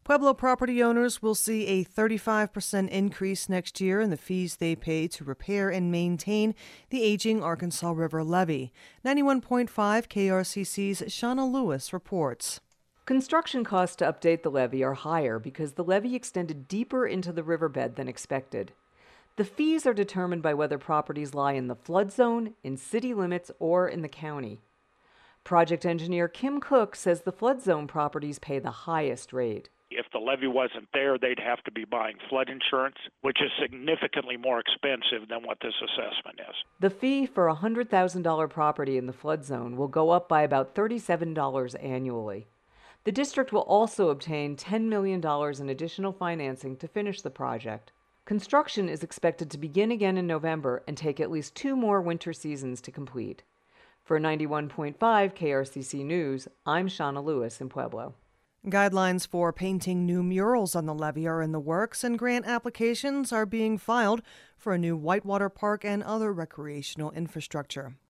Pueblo property owners will see a 35% increase next year in the fees they pay to repair and maintain the aging Arkansas River levee. 91.5 KRCC's Shauna Lewis reports. Construction costs to update the levee are higher because the levee extended deeper into the riverbed than expected. The fees are determined by whether properties lie in the flood zone, in city limits, or in the county. Project engineer Kim Cook says the flood zone properties pay the highest rate. If the levee wasn't there, they'd have to be buying flood insurance, which is significantly more expensive than what this assessment is. The fee for a $100,000 property in the flood zone will go up by about $37 annually. The district will also obtain $10 million in additional financing to finish the project. Construction is expected to begin again in November and take at least 2 more winter seasons to complete. For 91.5 KRCC News, I'm Shauna Lewis in Pueblo. Guidelines for painting new murals on the levee are in the works, and grant applications are being filed for a new whitewater park and other recreational infrastructure.